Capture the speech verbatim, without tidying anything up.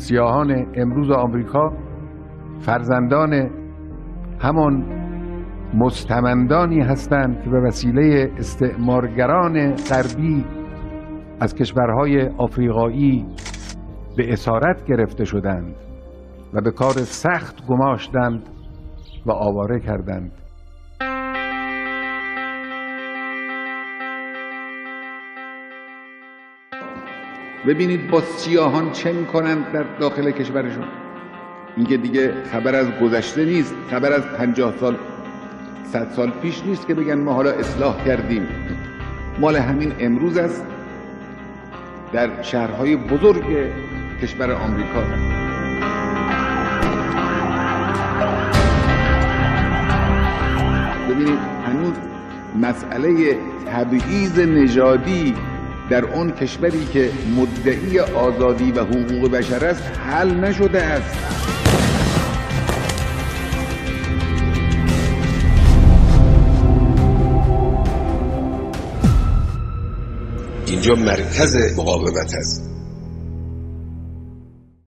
سیاهان امروز آمریکا فرزندان همان مستمندانی هستند که به وسیله استعمارگران غربی از کشورهای آفریقایی به اسارت گرفته شدند و به کار سخت گماشتند و آواره کردند. ببینید با سیاهان چه میکنند در داخل کشورشون. این که دیگه خبر از گذشته نیست، خبر از پنجاه سال صد سال پیش نیست که بگن ما حالا اصلاح کردیم. مال همین امروز است در شهرهای بزرگ کشور آمریکا. ببینید هنوز مسئله تبعیض نژادی در اون کشوری که مدعی آزادی و حقوق بشر است حل نشده است. اینجا مرکز مقاومت است.